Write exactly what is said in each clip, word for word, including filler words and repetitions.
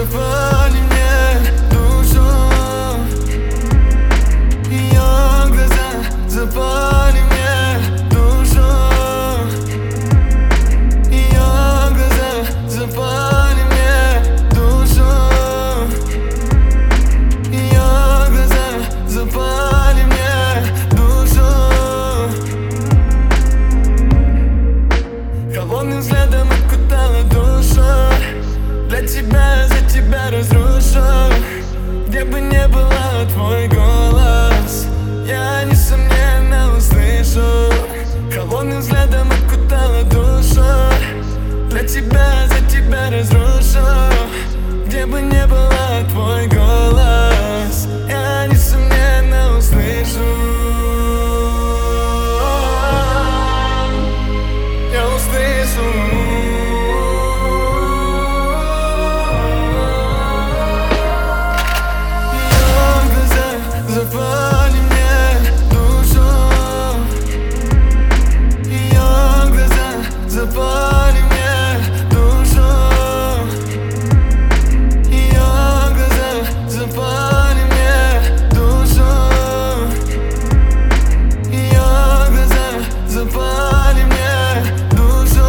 запали мне душу. Ее глаза запали мне душу. Ее глаза запали мне душу. Ее глаза запали мне душу. Холодным взглядом окутала душу. Для тебя, за тебя разрушу. Где бы ни была твой голос, я несомненно услышу. Холодным взглядом окутала душу. Для тебя, за тебя разрушу. Где бы ни была твой голос, я несомненно услышу. Я услышу. Запали мне душу. Ее глаза запали мне душу. Ее глаза запали мне душу. Ее глаза запали мне душу.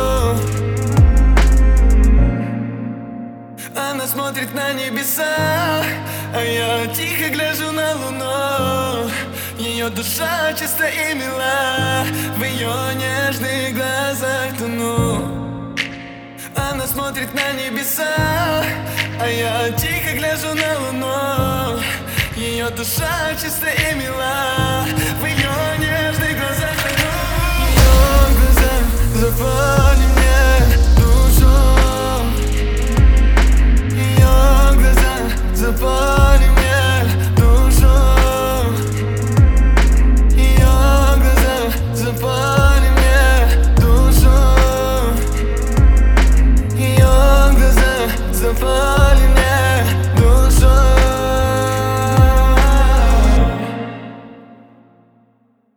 Она смотрит на небеса, а я тихо гляжу на луну. Ее душа чиста и мила, в ее нежных глазах тону. Она смотрит на небеса, а я тихо гляжу на луну. Ее душа чиста и мила, в ее нежных глазах тону. Ее глаза запали мне душу. Ее глаза запали мне душу. Ее глаза запали мне душу. Ее глаза запали.